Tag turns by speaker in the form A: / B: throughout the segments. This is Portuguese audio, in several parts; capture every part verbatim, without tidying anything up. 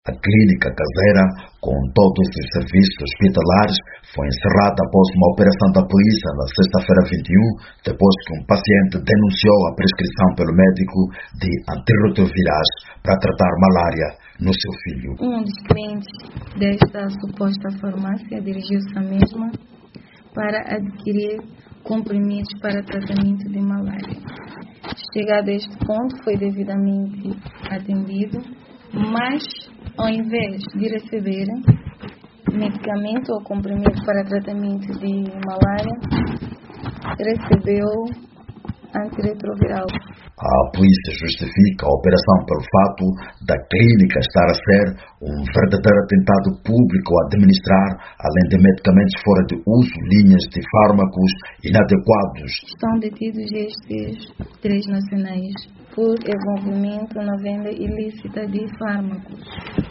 A: A clínica caseira, com todos os serviços hospitalares, foi encerrada após uma operação da polícia na sexta-feira vinte e um, depois que um paciente denunciou a prescrição pelo médico de antirretrovirais para tratar malária no seu filho.
B: Um dos clientes desta suposta farmácia dirigiu-se à mesma para adquirir comprimidos para tratamento de malária. Chegado a este ponto, foi devidamente atendido, mas ao invés de receber medicamento ou comprimido para tratamento de malária, recebeu antirretroviral.
A: A polícia justifica a operação pelo fato da clínica estar a ser um verdadeiro atentado público a administrar, além de medicamentos fora de uso, linhas de fármacos inadequados.
B: Estão detidos estes três nacionais por envolvimento na venda ilícita de fármacos.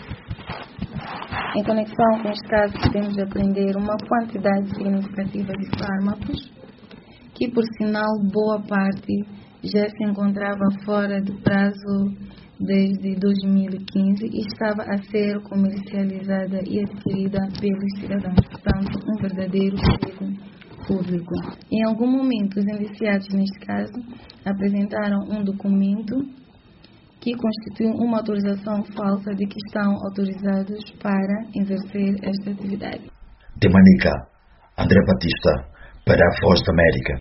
B: Em conexão com este caso, podemos aprender uma quantidade significativa de fármacos, que por sinal boa parte já se encontrava fora de prazo desde dois mil e quinze e estava a ser comercializada e adquirida pelos cidadãos, portanto, um verdadeiro perigo público. Em algum momento, os indiciados, neste caso, apresentaram um documento que constitui uma autorização falsa de que estão autorizados para exercer esta atividade.
A: De Manica, André Batista, para a Voz da América.